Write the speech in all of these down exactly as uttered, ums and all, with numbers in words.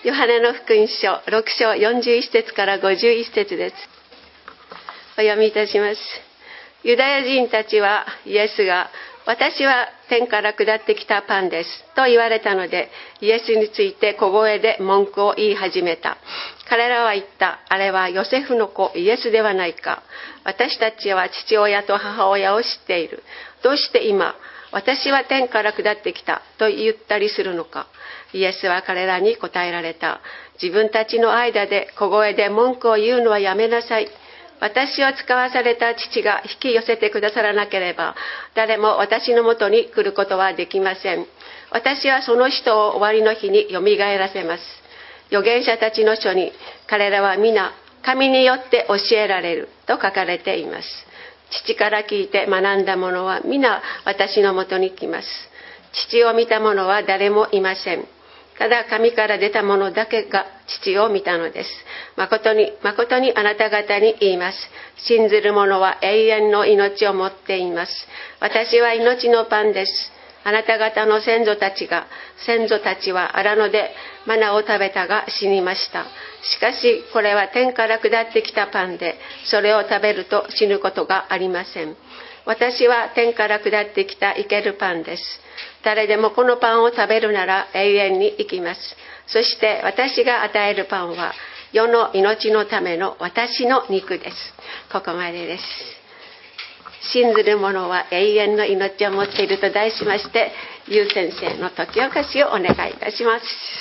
ヨハネの福音書ろく章よんじゅういち節からごじゅういち節です。お読みいたします。ユダヤ人たちはイエスが私は天から下ってきたパンですと言われたので、イエスについて小声で文句を言い始めた。彼らは言った。あれはヨセフの子イエスではないか。私たちは父親と母親を知っている。どうして今私は天から下ってきたと言ったりするのか。イエスは彼らに答えられた。自分たちの間で小声で文句を言うのはやめなさい。私を使わされた父が引き寄せてくださらなければ、誰も私のもとに来ることはできません。私はその人を終わりの日によみがえらせます。預言者たちの書に、彼らは皆神によって教えられると書かれています。父から聞いて学んだ者は皆私のもとに来ます。父を見た者は誰もいません。ただ神から出た者だけが父を見たのです。誠に誠にあなた方に言います。信ずる者は永遠の命を持っています。私は命のパンです。あなた方の先祖たちが先祖たちは荒野でマナを食べたが死にました。しかしこれは天から下ってきたパンで、それを食べると死ぬことがありません。私は天から下ってきた生けるパンです。誰でもこのパンを食べるなら永遠に生きます。そして私が与えるパンは世の命のための私の肉です。ここまでです。信ずる者は永遠の命を持っていると題しまして、ゆう先生の時を歌詞をお願いいたします。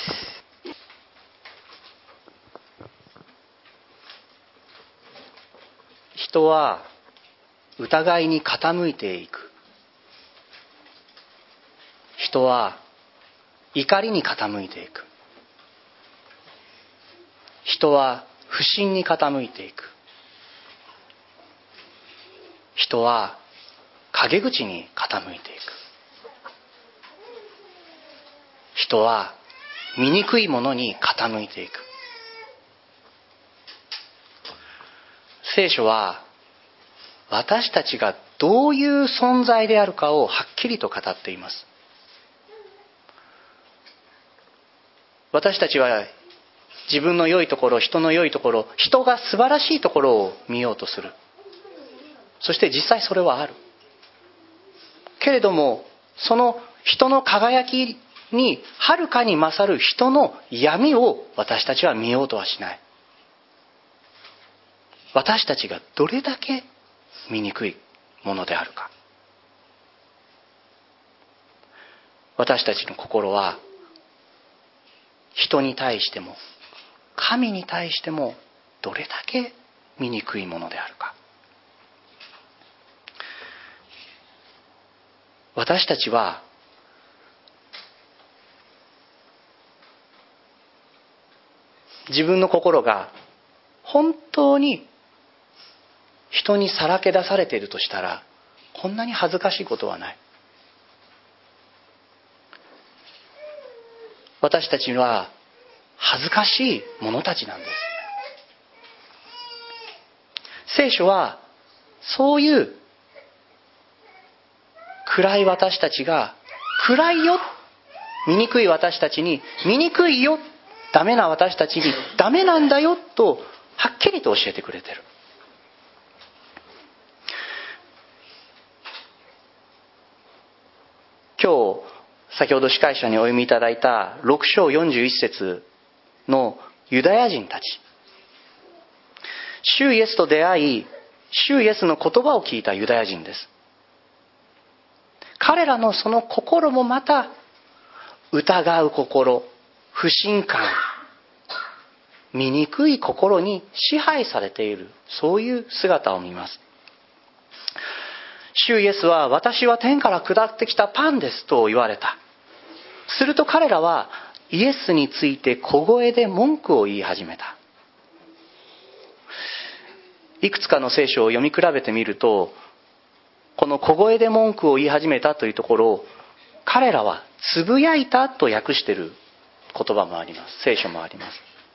人は疑いに傾いていく。人は怒りに傾いていく。人は不信に傾いていく。人は陰口に傾いていく。人は醜いものに傾いていく。聖書は私たちがどういう存在であるかをはっきりと語っています。私たちは自分の良いところ、人の良いところ、人が素晴らしいところを見ようとする。そして実際それはある。けれども、その人の輝きにはるかに勝る人の闇を私たちは見ようとはしない。私たちがどれだけ醜いものであるか。私たちの心は人に対しても神に対してもどれだけ醜いものであるか。私たちは自分の心が本当に人にさらけ出されているとしたら、こんなに恥ずかしいことはない。私たちは恥ずかしい者たちなんです。聖書はそういう暗い私たちが暗いよ、醜い私たちに醜いよ、ダメな私たちにダメなんだよとはっきりと教えてくれてる。今日先ほど司会者にお読みいただいたろく章よんじゅういち節のユダヤ人たち、主イエスと出会い、主イエスの言葉を聞いたユダヤ人です。彼らのその心もまた疑う心、不信感、醜い心に支配されている、そういう姿を見ます。主イエスは私は天から下ってきたパンですと言われた。すると彼らはイエスについて小声で文句を言い始めた。いくつかの聖書を読み比べてみると、この小声で文句を言い始めたというところを彼らはつぶやいたと訳している言葉もあります。聖書もあります。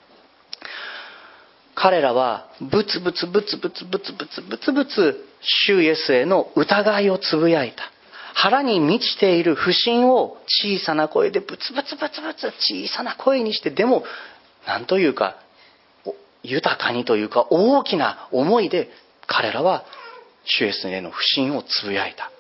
彼らはブツブツブツブツブツブツブツブツ主イエスへの疑いをつぶやいた。腹に満ちている不信を小さな声でブツブツブツブツ小さな声にして、でもなんというか豊かにというか大きな思いで彼らは主イエスへの不信をつぶやいた。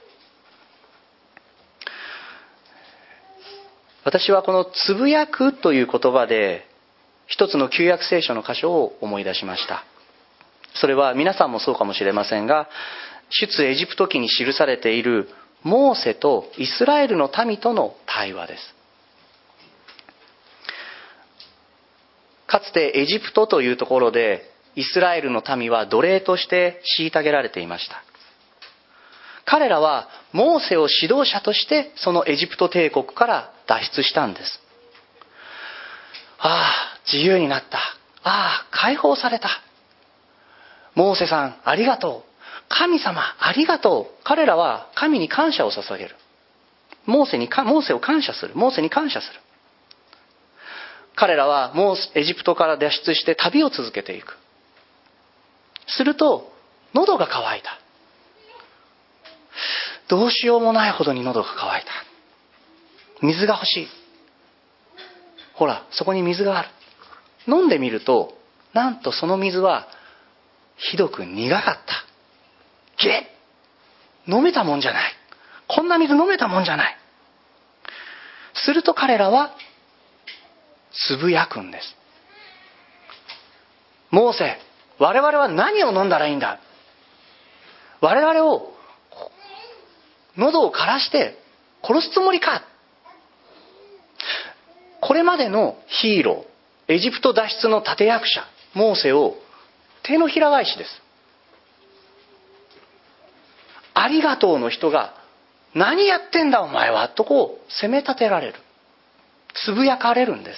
私はこのつぶやくという言葉で一つの旧約聖書の箇所を思い出しました。それは皆さんもそうかもしれませんが、出エジプト記に記されているモーセとイスラエルの民との対話です。かつてエジプトというところでイスラエルの民は奴隷として虐げられていました。彼らはモーセを指導者としてそのエジプト帝国から脱出したんです。ああ、自由になった。ああ、解放された。モーセさんありがとう。神様ありがとう。彼らは神に感謝を捧げる。モーセにモーセを感謝する。モーセに感謝する。彼らはもうエジプトから脱出して旅を続けていく。すると喉が渇いた。どうしようもないほどに喉が渇いた。水が欲しい。ほら、そこに水がある。飲んでみると、なんとその水はひどく苦かった。げっ、飲めたもんじゃない。こんな水飲めたもんじゃない。すると彼らはつぶやくんです。モーセ、我々は何を飲んだらいいんだ。我々を喉を枯らして殺すつもりか。これまでのヒーロー、エジプト脱出の立役者モーセを手のひら返しです。ありがとうの人が何やってんだお前はとこう責め立てられる。つぶやかれるんです。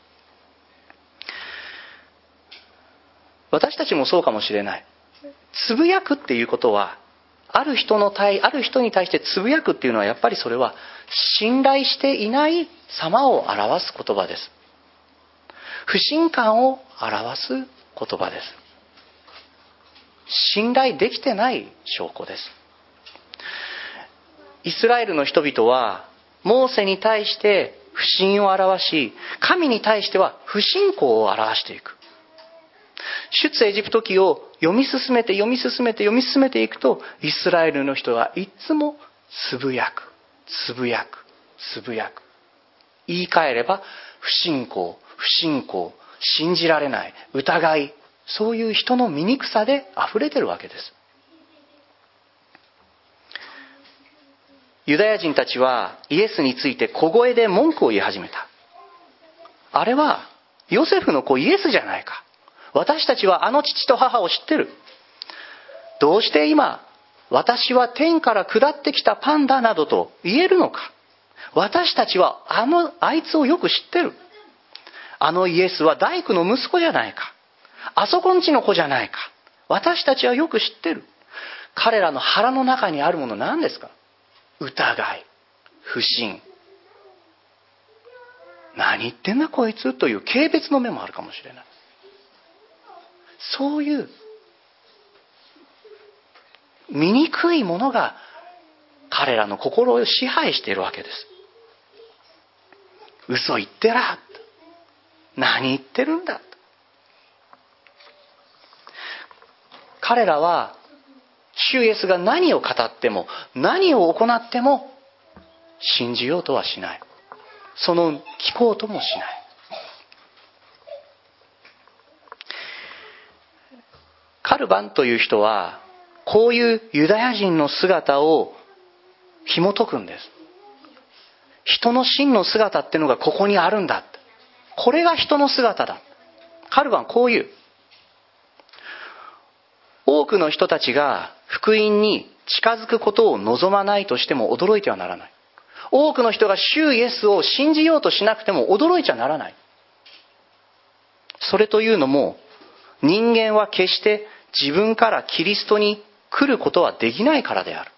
私たちもそうかもしれない。つぶやくっていうことは、ある人の対ある人に対してつぶやくっていうのは、やっぱりそれは信頼していない様を表す言葉です。不信感を表す言葉です。信頼できてない証拠です。イスラエルの人々はモーセに対して不信を表し、神に対しては不信仰を表していく。出エジプト記を読み進めて読み進めて読み進めていくと、イスラエルの人はいつもつぶやくつぶやくつぶやく。言い換えれば不信仰、不信仰、信じられない、疑い、そういう人の醜さで溢れてるわけです。ユダヤ人たちはイエスについて小声で文句を言い始めた。あれはヨセフの子イエスじゃないか。私たちはあの父と母を知ってる。どうして今私は天から下ってきたパンだなどと言えるのか。私たちはあのあいつをよく知ってる。あのイエスは大工の息子じゃないか。あそこんちの子じゃないか。私たちはよく知ってる。彼らの腹の中にあるもの何ですか。疑い、不信。何言ってんだこいつという軽蔑の目もあるかもしれない。そういう醜いものが彼らの心を支配しているわけです。嘘言ってら、何言ってるんだ。彼らは主イエスが何を語っても何を行っても信じようとはしない。その聞こうともしない。カルバンという人はこういうユダヤ人の姿を紐解くんです。人の真の姿っていうのがここにあるんだ。これが人の姿だ。カルバンこういう。多くの人たちが福音に近づくことを望まないとしても驚いてはならない。多くの人が主イエスを信じようとしなくても驚いちゃならない。それというのも、人間は決して自分からキリストに来ることはできないからである。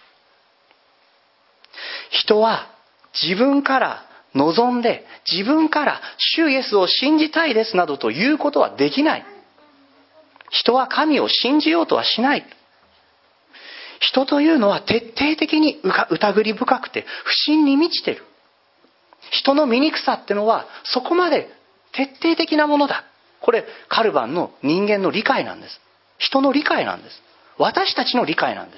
人は自分から望んで、自分から主イエスを信じたいですなどということはできない。人は神を信じようとはしない。人というのは徹底的に疑り深くて不信に満ちている。人の醜さってのはそこまで徹底的なものだ。これカルバンの人間の理解なんです。人の理解なんです。私たちの理解なんです。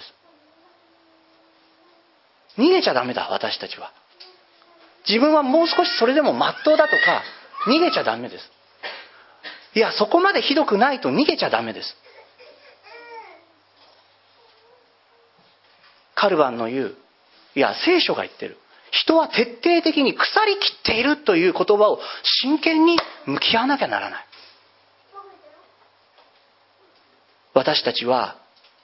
逃げちゃダメだ。私たちは自分はもう少しそれでも真っ当だとか逃げちゃダメです。いや、そこまでひどくないと逃げちゃダメです。カルバンの言う、いや聖書が言ってる、人は徹底的に腐りきっているという言葉を真剣に向き合わなきゃならない。私たちは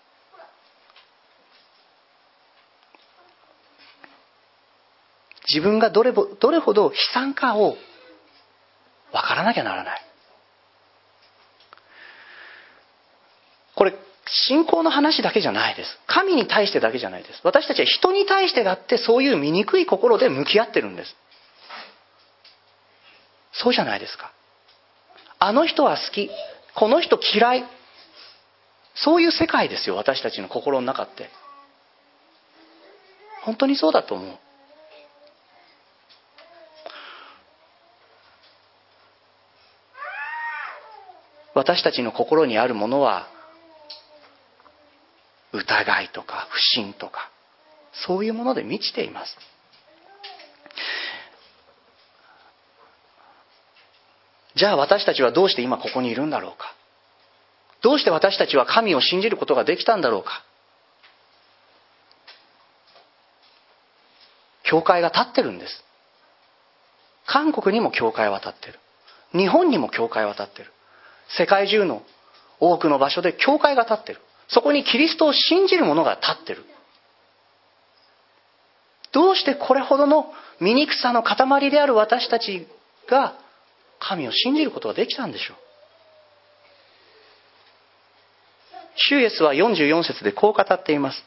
自分がどれぼどれほど悲惨かを分からなきゃならない。これ信仰の話だけじゃないです。神に対してだけじゃないです。私たちは人に対してだってそういう醜い心で向き合ってるんです。そうじゃないですか。あの人は好き、この人嫌い、そういう世界ですよ。私たちの心の中って。本当にそうだと思う。私たちの心にあるものは疑いとか不信とかそういうもので満ちています。じゃあ私たちはどうして今ここにいるんだろうか。どうして私たちは神を信じることができたんだろうか。教会が立ってるんです。韓国にも教会は立ってる。日本にも教会は立ってる。世界中の多くの場所で教会が立ってる。そこにキリストを信じる者が立ってる。どうしてこれほどの醜さの塊である私たちが神を信じることができたんでしょう。主イエスはよんじゅうよん節でこう語っています。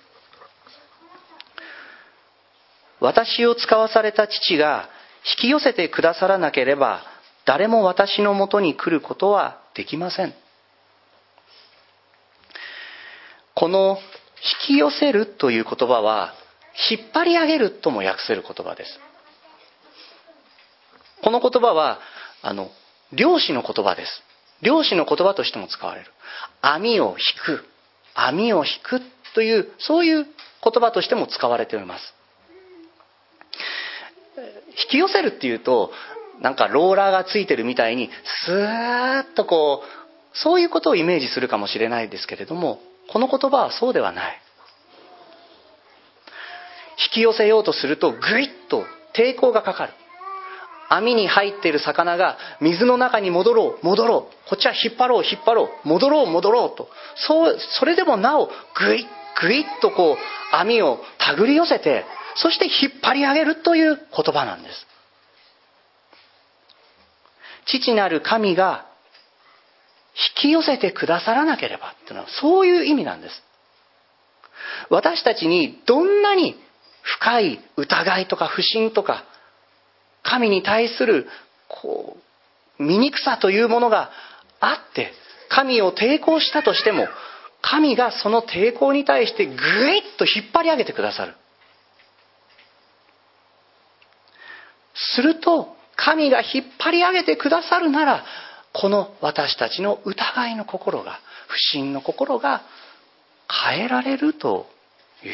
私を使わされた父が引き寄せてくださらなければ誰も私のもとに来ることはできません。この引き寄せるという言葉は引っ張り上げるとも訳せる言葉です。この言葉はあの漁師の言葉です。漁師の言葉としても使われる。網を引く、網を引くというそういう言葉としても使われております。引き寄せるっていうとなんかローラーがついてるみたいにスーッとこうそういうことをイメージするかもしれないですけれども、この言葉はそうではない。引き寄せようとするとグイッと抵抗がかかる。網に入っている魚が水の中に戻ろう戻ろう、こっちは引っ張ろう引っ張ろう、戻ろう戻ろうと、そうそれでもなおグイッグイッとこう網を手繰り寄せて、そして引っ張り上げるという言葉なんです。父なる神が引き寄せてくださらなければというのはそういう意味なんです。私たちにどんなに深い疑いとか不信とか神に対するこう醜さというものがあって神を抵抗したとしても、神がその抵抗に対してぐいっと引っ張り上げてくださる。すると神が引っ張り上げてくださるなら、この私たちの疑いの心が、不信の心が変えられるという。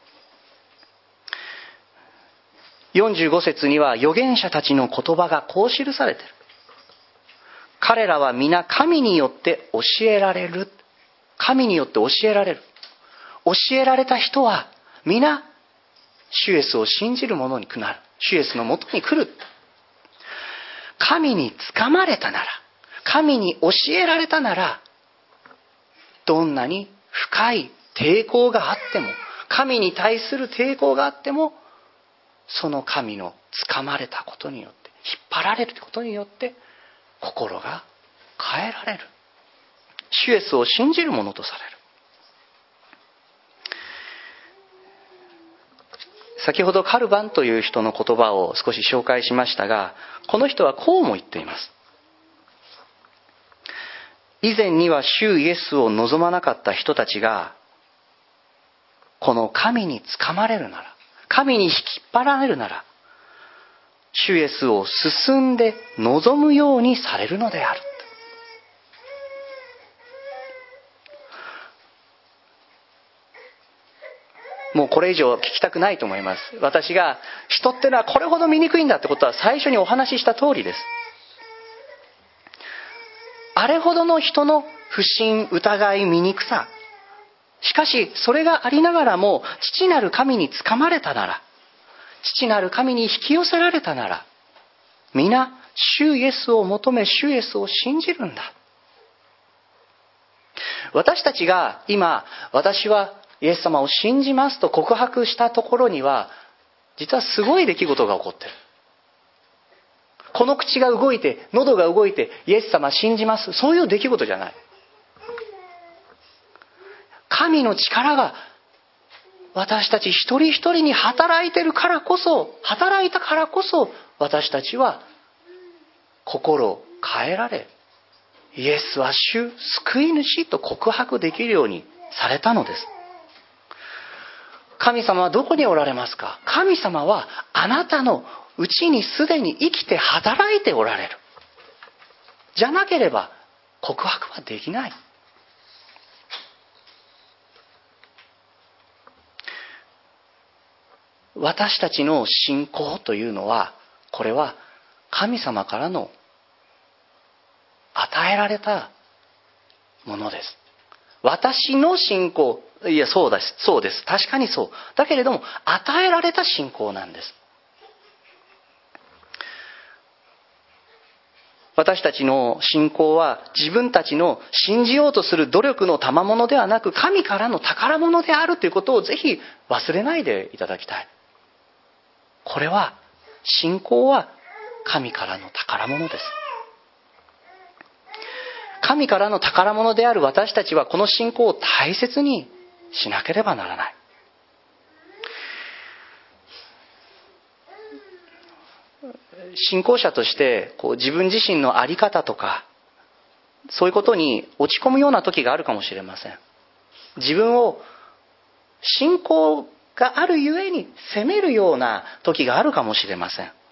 よんじゅうご節には預言者たちの言葉がこう記されている。彼らは皆神によって教えられる。神によって教えられる。教えられた人は皆主イエスを信じる者になる。主イエスのもとに来る。神につかまれたなら、神に教えられたなら、どんなに深い抵抗があっても、神に対する抵抗があっても、その神のつかまれたことによって、引っ張られることによって心が変えられる。主イエスを信じるものとされる。先ほどカルバンという人の言葉を少し紹介しましたが、この人はこうも言っています。以前には主イエスを望まなかった人たちが、この神につかまれるなら、神に引っ張られるなら、 主イエスを進んで望むようにされるのである。もうこれ以上聞きたくないと思います。私が人ってのはこれほど醜いんだってことは最初にお話しした通りです。あれほどの人の不信、疑い、醜さ。しかしそれがありながらも父なる神につかまれたなら、父なる神に引き寄せられたなら、皆主イエスを求め主イエスを信じるんだ。私たちが今、私はイエス様を信じますと告白したところには、実はすごい出来事が起こってる。この口が動いて、喉が動いて、イエス様信じます。そういう出来事じゃない。神の力が私たち一人一人に働いてるからこそ、働いたからこそ、私たちは心を変えられ、イエスは主、救い主と告白できるようにされたのです。神様はどこにおられますか？神様はあなたのうちにすでに生きて働いておられる。じゃなければ告白はできない。私たちの信仰というのは、これは神様からの与えられたものです。私の信仰、いやそうです、そうです、確かにそう。だけれども与えられた信仰なんです。私たちの信仰は自分たちの信じようとする努力の賜物ではなく、神からの宝物であるということをぜひ忘れないでいただきたい。これは、信仰は神からの宝物です。神からの宝物である私たちはこの信仰を大切にしなければならない。信仰者としてこう自分自身の在り方とかそういうことに落ち込むような時があるかもしれません。自分を信仰があるゆえに責めるような時があるかもしれません。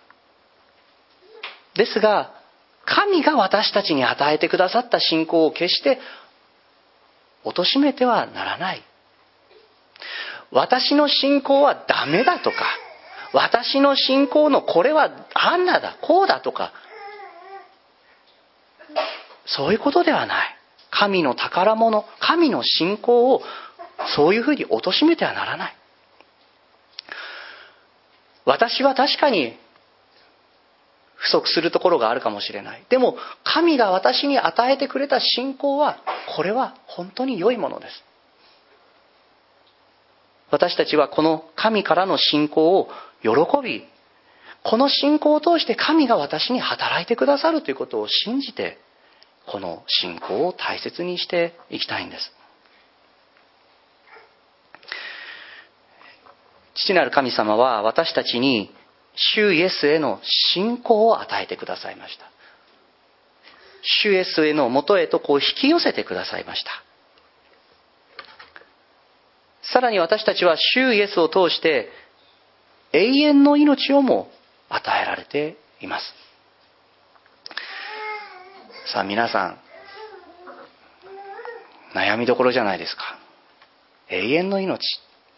ですが神が私たちに与えてくださった信仰を決して貶めてはならない。私の信仰はダメだとか、私の信仰のこれはあんなだ、こうだとか、そういうことではない。神の宝物、神の信仰をそういうふうに貶めてはならない。私は確かに不足するところがあるかもしれない。でも神が私に与えてくれた信仰は、これは本当に良いものです。私たちはこの神からの信仰を喜び、この信仰を通して神が私に働いてくださるということを信じて、この信仰を大切にしていきたいんです。父なる神様は私たちに主イエスへの信仰を与えてくださいました。主イエスへの元へとこう引き寄せてくださいました。さらに私たちは主イエスを通して永遠の命をも与えられています。さあ皆さん、悩みどころじゃないですか。永遠の命。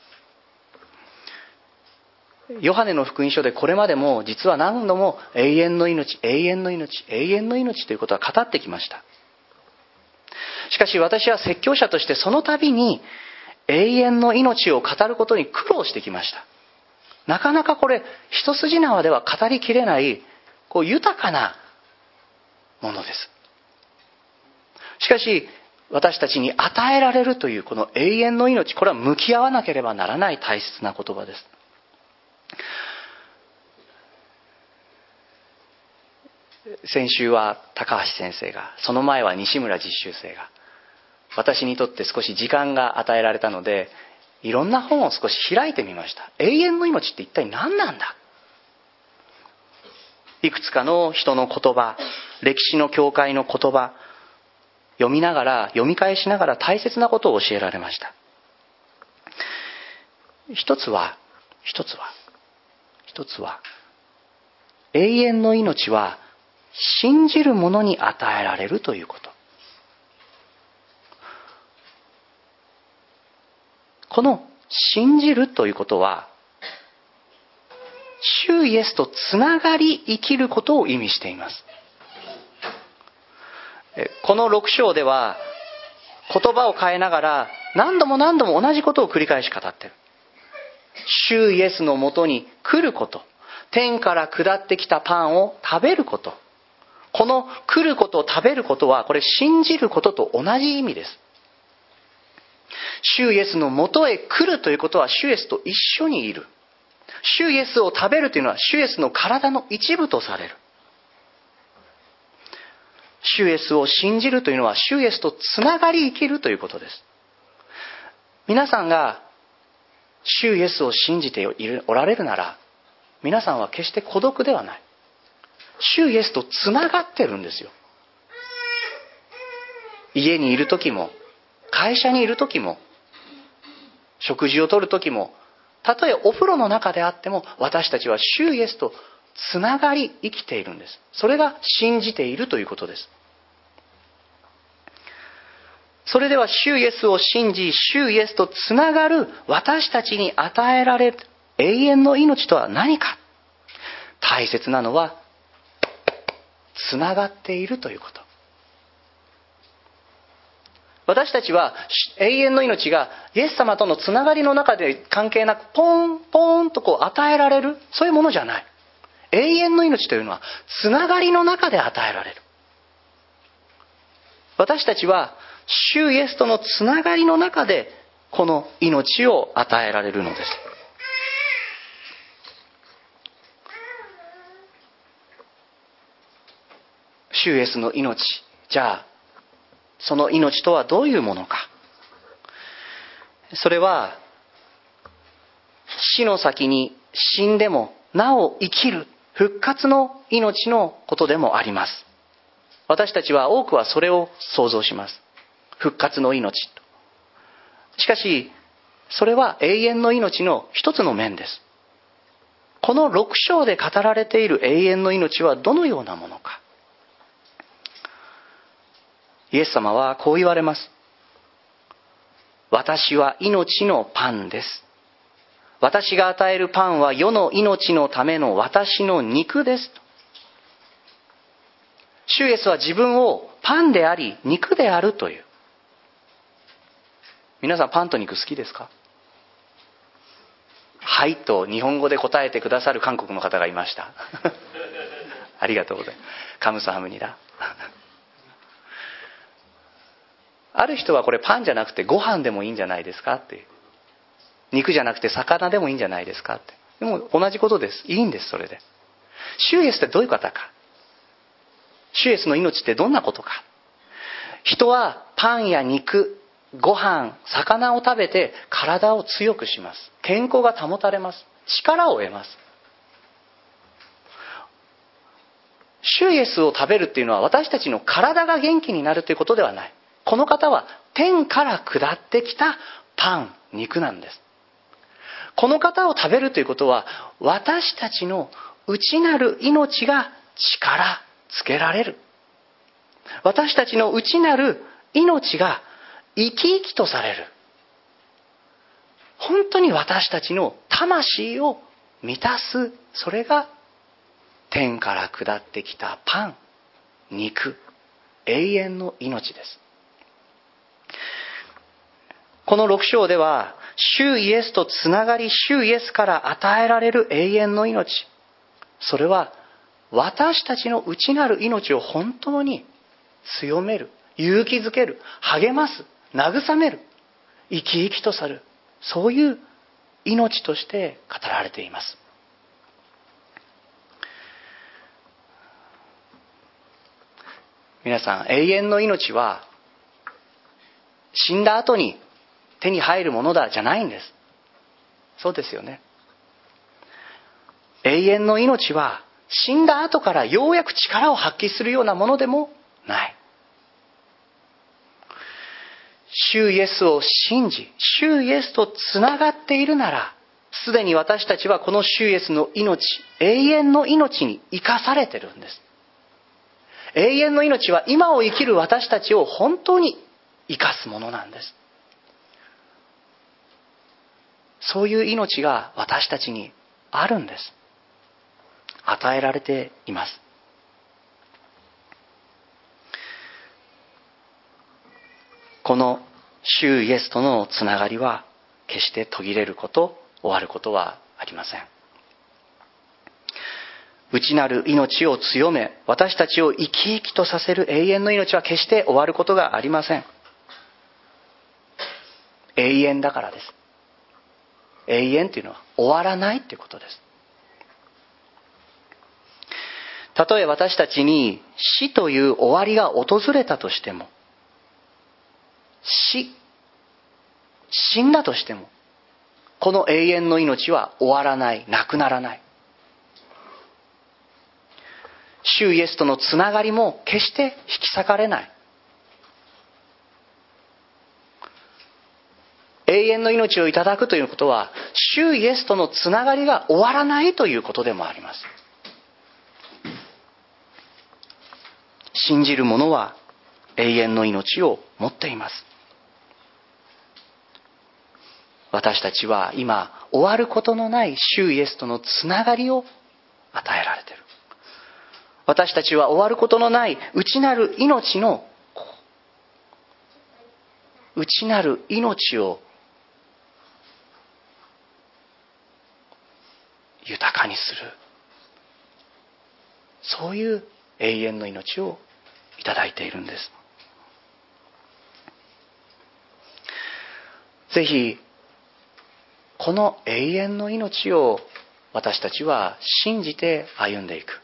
ヨハネの福音書でこれまでも実は何度も永遠の命、永遠の命、永遠の命ということは語ってきました。しかし私は説教者としてその度に永遠の命を語ることに苦労してきました。なかなかこれ一筋縄では語りきれないこう豊かなものです。しかし私たちに与えられるというこの永遠の命、これは向き合わなければならない大切な言葉です。先週は高橋先生が、その前は西村実習生が、私にとって少し時間が与えられたのでいろんな本を少し開いてみました。永遠の命って一体何なんだ。いくつかの人の言葉、歴史の教会の言葉読みながら、読み返しながら大切なことを教えられました。一つは一つは一つは永遠の命は信じる者に与えられるということ。この信じるということは、主イエスとつながり生きることを意味しています。このろく章では言葉を変えながら何度も何度も同じことを繰り返し語っている。主イエスのもとに来ること、天から下ってきたパンを食べること、この来ることを食べることは、これ信じることと同じ意味です。主イエスのもとへ来るということは、主イエスと一緒にいる。主イエスを食べるというのは、主イエスの体の一部とされる。主イエスを信じるというのは、主イエスとつながり生きるということです。皆さんが主イエスを信じておられるなら、皆さんは決して孤独ではない。主イエスとつながってるんですよ。家にいる時も、会社にいる時も、食事をとる時も、たとえお風呂の中であっても、私たちは主イエスとつながり生きているんです。それが信じているということです。それでは主イエスを信じ、主イエスとつながる私たちに与えられる永遠の命とは何か。大切なのは、つながっているということ。私たちは永遠の命がイエス様とのつながりの中で関係なくポーンポーンとこう与えられる、そういうものじゃない。永遠の命というのはつながりの中で与えられる。私たちは主イエスとのつながりの中でこの命を与えられるのです。主イエスの命、じゃあその命とはどういうものか。それは死の先に死んでもなお生きる復活の命のことでもあります。私たちは多くはそれを想像します。復活の命。しかしそれは永遠の命の一つの面です。このろく章で語られている永遠の命はどのようなものか。イエス様はこう言われます。私は命のパンです。私が与えるパンは世の命のための私の肉です。主イエスは自分をパンであり肉であるという。皆さんパンと肉好きですか？はいと日本語で答えてくださる韓国の方がいましたありがとうございます。カムサハムニダ。ある人はこれパンじゃなくてご飯でもいいんじゃないですかっていう。肉じゃなくて魚でもいいんじゃないですかって。でも同じことです。いいんです、それで。主イエスってどういう方か。主イエスの命ってどんなことか。人はパンや肉、ご飯、魚を食べて体を強くします。健康が保たれます。力を得ます。主イエスを食べるっていうのは私たちの体が元気になるということではない。この方は天から下ってきたパン、肉なんです。この方を食べるということは私たちの内なる命が力つけられる。私たちの内なる命が生き生きとされる。本当に私たちの魂を満たす、それが天から下ってきたパン、肉、永遠の命です。このろく章では主イエスとつながり、主イエスから与えられる永遠の命、それは私たちの内なる命を本当に強める、勇気づける、励ます、慰める、生き生きとさる、そういう命として語られています。皆さん、永遠の命は死んだ後に手に入るものだじゃないんです。そうですよね。永遠の命は死んだ後からようやく力を発揮するようなものでもない。主イエスを信じ、主イエスとつながっているなら、 すでに私たちはこの主イエスの命、永遠の命に生かされてるんです。永遠の命は今を生きる私たちを本当に生かすものなんです。そういう命が私たちにあるんです。与えられています。この主イエスとのつながりは決して途切れること、終わることはありません。内なる命を強め、私たちを生き生きとさせる永遠の命は決して終わることがありません。永遠だからです。永遠というのは終わらないということです。たとえ私たちに死という終わりが訪れたとしても、死、死んだとしても、この永遠の命は終わらない、なくならない。主イエスとのつながりも決して引き裂かれない。永遠の命をいただくということは、主イエスとのつながりが終わらないということでもあります。信じる者は永遠の命を持っています。私たちは今終わることのない主イエスとのつながりを与えられている。私たちは終わることのない内なる命の内なる命を豊かにする、そういう永遠の命をいただいているんです。ぜひこの永遠の命を私たちは信じて歩んでいく。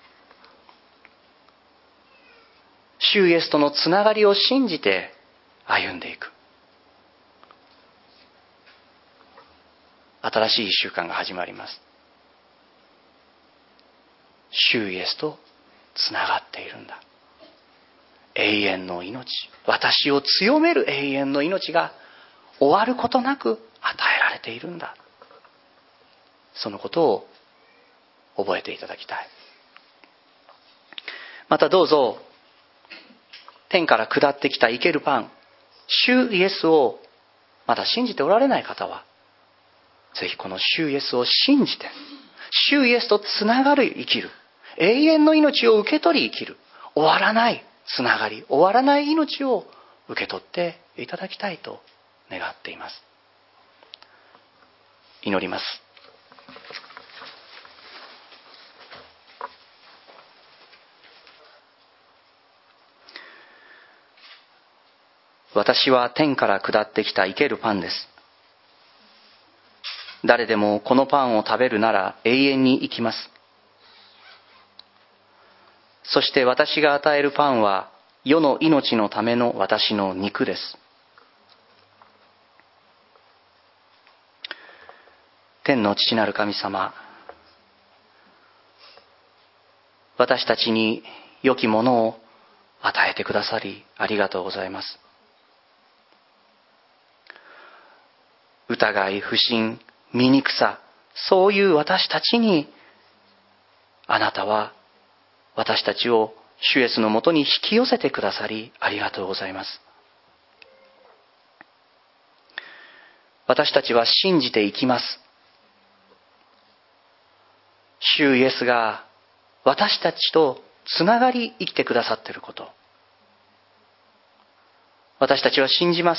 主イエスとのつながりを信じて歩んでいく。新しい一週間が始まります。主イエスとつながっているんだ。永遠の命、私を強める永遠の命が終わることなく与えられているんだ。そのことを覚えていただきたい。またどうぞ、天から下ってきた生けるパン、主イエスをまだ信じておられない方は、ぜひこの主イエスを信じて、主イエスとつながる生きる、永遠の命を受け取り生きる、終わらないつながり、終わらない命を受け取っていただきたいと願っています。祈ります。私は天から下ってきた生けるパンです。誰でもこのパンを食べるなら永遠に生きます。そして私が与えるパンは世の命のための私の肉です。天の父なる神様、私たちに良きものを与えてくださりありがとうございます。疑い、不信、醜さ、そういう私たちにあなたは私たちを主イエスのもとに引き寄せてくださりありがとうございます。私たちは信じていきます。主イエスが私たちとつながり生きてくださっていること、私たちは信じます。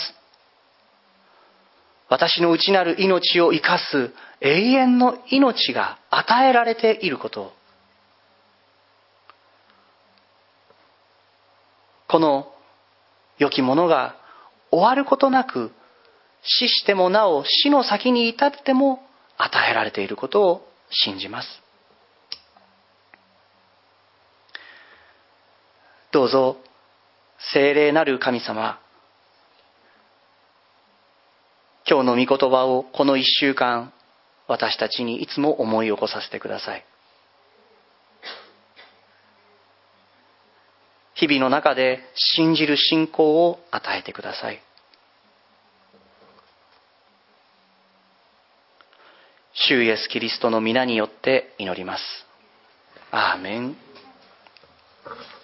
私の内なる命を生かす永遠の命が与えられていることを、この良きものが終わることなく、死してもなお死の先に至っても与えられていることを信じます。どうぞ聖霊なる神様、今日の御言葉をこの一週間、私たちにいつも思い起こさせてください。日々の中で信じる信仰を与えてください。 主イエスキリストの皆によって祈ります。アーメン。